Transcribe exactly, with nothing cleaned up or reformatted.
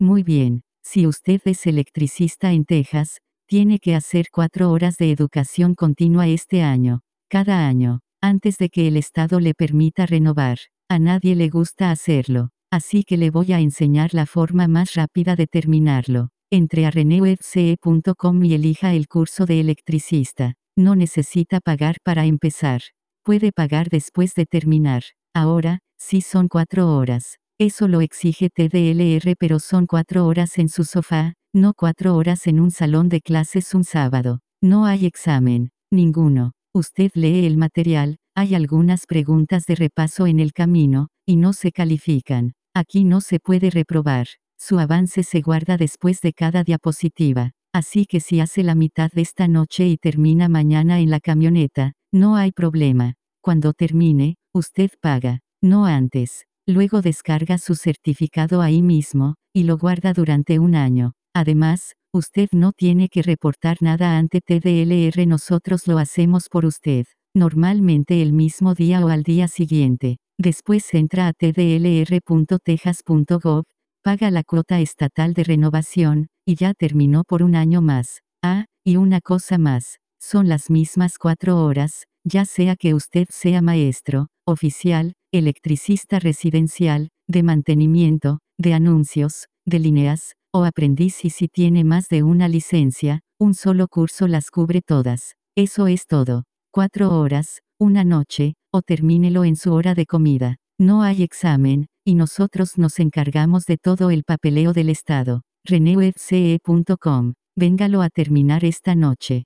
Muy bien. Si usted es electricista en Texas, tiene que hacer cuatro horas de educación continua este año. Cada año. Antes de que el Estado le permita renovar. A nadie le gusta hacerlo. Así que le voy a enseñar la forma más rápida de terminarlo. Entre a renewefce punto com y elija el curso de electricista. No necesita pagar para empezar. Puede pagar después de terminar. Ahora, sí son cuatro horas. Eso lo exige T D L R, pero son cuatro horas en su sofá, no cuatro horas en un salón de clases un sábado. No hay examen. Ninguno. Usted lee el material, hay algunas preguntas de repaso en el camino, y no se califican. Aquí no se puede reprobar. Su avance se guarda después de cada diapositiva. Así que si hace la mitad de esta noche y termina mañana en la camioneta, no hay problema. Cuando termine, usted paga, no antes. Luego descarga su certificado ahí mismo, y lo guarda durante un año. Además, usted no tiene que reportar nada ante T D L R, nosotros lo hacemos por usted. Normalmente el mismo día o al día siguiente. Después entra a t d l r punto texas punto gov, paga la cuota estatal de renovación, y ya terminó por un año más. Ah, y una cosa más. Son las mismas cuatro horas, ya sea que usted sea maestro, oficial, electricista residencial, de mantenimiento, de anuncios, de líneas, o aprendiz, y si tiene más de una licencia, un solo curso las cubre todas. Eso es todo. Cuatro horas, una noche, o termínelo en su hora de comida. No hay examen, y nosotros nos encargamos de todo el papeleo del Estado. renewefce punto com. Véngalo a terminar esta noche.